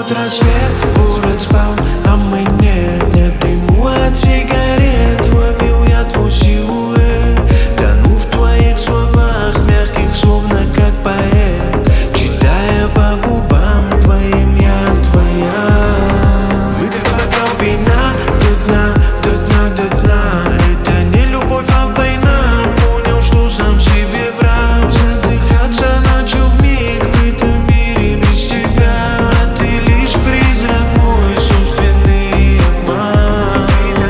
Вот рассвет, город спал, а мы нет дыму от сигарет. Ловил я твой силуэт, тону в твоих словах, мягких, словно как поэт, читая по губам твоим я твоя. Выпив бокал вина до дна, до дна, до дна. Это не любовь, а война. Понял, что сам себе враг. Задыхаться начал вмиг в этом мире без тебя. А ты лишь призрак, мой собственный обман.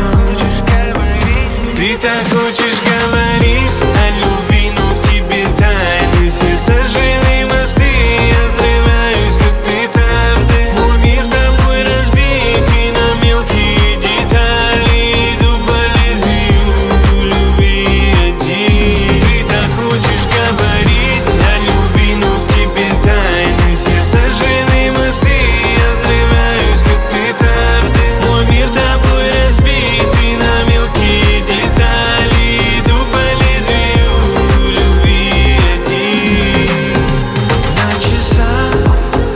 Ты так хочешь говорить о любви, но в тебе тайны все сожжены мосты. Я взрываюсь, как петарды. Мой мир тобой разбит, и на мелкие детали иду по лезвию любви один. Ты так хочешь говорить о любви, но в тебе тайны все сожжены мосты. Я взрываюсь, как петарды. Мой мир тобой разбит, и на мелкие детали иду по лезвию любви один. На часах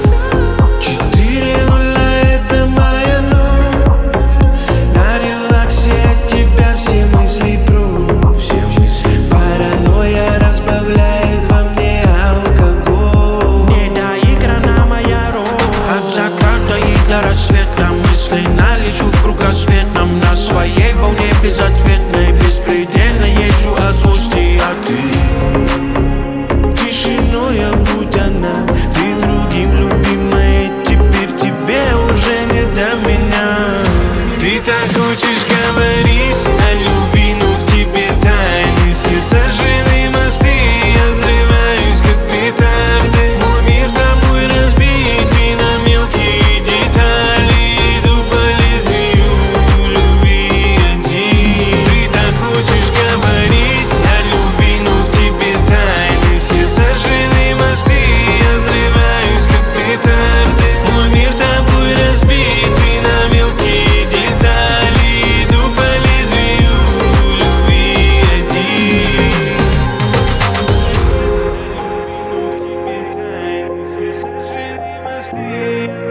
4:00, это моя ночь. На релаксе от тебя все мысли прочь. Паранойя разбавляет во мне алкоголь. Недоиграна моя роль. От заката и до рассвета мысленно лечу в кругосветном. На своей волне безответной, беспредельно езжу от злости. А ты тишиной окутана, ты другим любимая, теперь тебе уже не до меня. Ты так хочешь говорить о любви, но в тебе тайны все сожжены мосты. Я взрываюсь, как петарды. Мой мир тобой разбит, и на мелкие детали иду по лезвию любви один. Ты так хочешь говорить о любви, но в тебе тайны все сожжены мосты. Я взрываюсь, как петарды. Мой мир тобой разбит, и на мелкие детали иду по лезвию любви один. В тебе тайны все сожжены мосты.